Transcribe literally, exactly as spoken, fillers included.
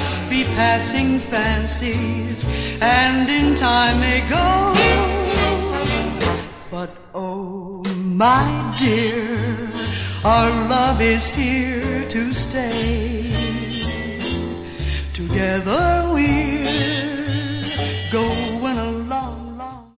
must be passing fancies, and in time may go. But oh, my dear, our love is here to stay. Together